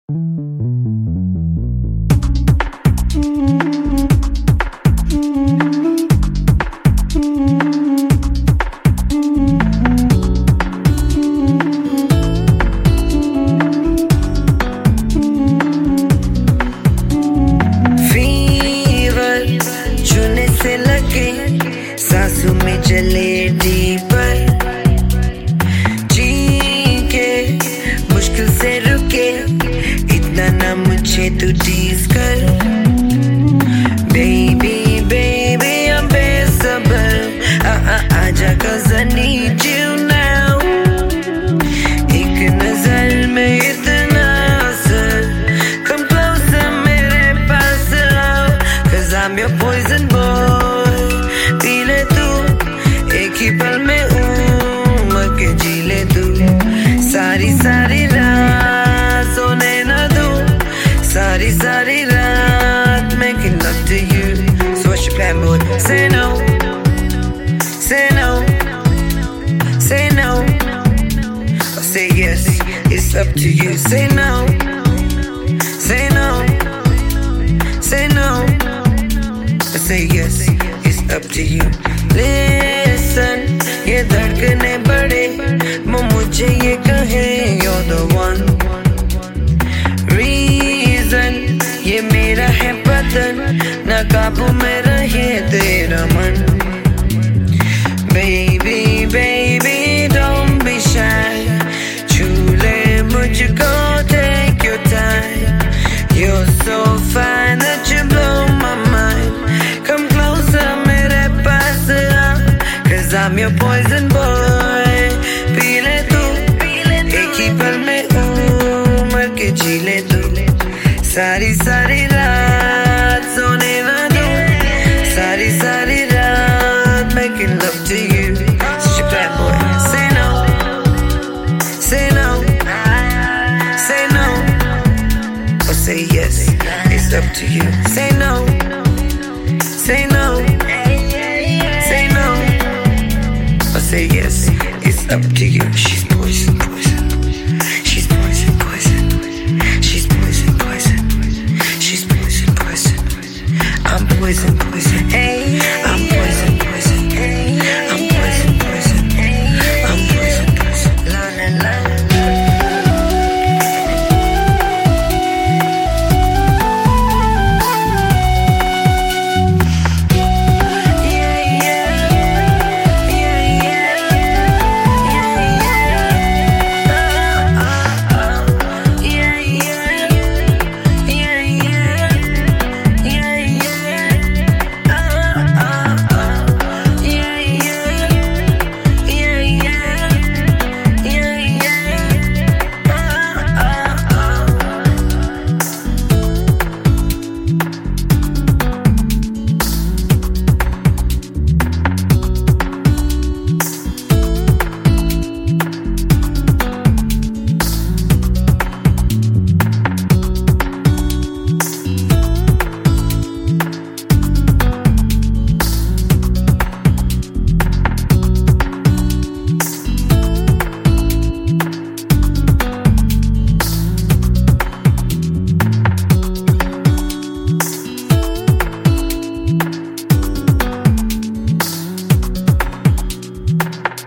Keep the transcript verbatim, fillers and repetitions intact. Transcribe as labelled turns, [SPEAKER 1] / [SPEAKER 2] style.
[SPEAKER 1] सांसों में चले डीपर, जी के मुश्किल से रुके, इतना ना मुझे तू टीज कर। बेबी बेबी I'm बेसब्र, आ आ आजा 'cause I need you now। एक नजर में इतना असर, come closer मेरे पास आओ, 'cause I'm your poison boy। ही पल में उमर के जी ले तू, सारी सारी रात सोने न दूं, सारी सारी रात making love to you। So what's your plan, boy? Say no, say no, say no, or say yes, it's up to you। Say no, say no, say no, or say yes, it's up to you। Listen, ये धड़कने बड़े, वो मुझे ये कहे you're the one reason। ये मेरा है बदन, ना काबू में रहे तेरा मन। Baby, baby, don't be shy, छू ले मुझको, take your time। You're so fine that you blow my mind। Come closer मेरे पास आ, 'cause I'm your poison boy। पी ले तू, एक ही पल में उमर के जी ले तू, सारी सारी रात सोने ना दूं, सारी सारी रात making love to you। Such a bad boy। Say no, say no, say no, or say yes, it's up to you। Say no, say no, say no, or say yes, it's up to you।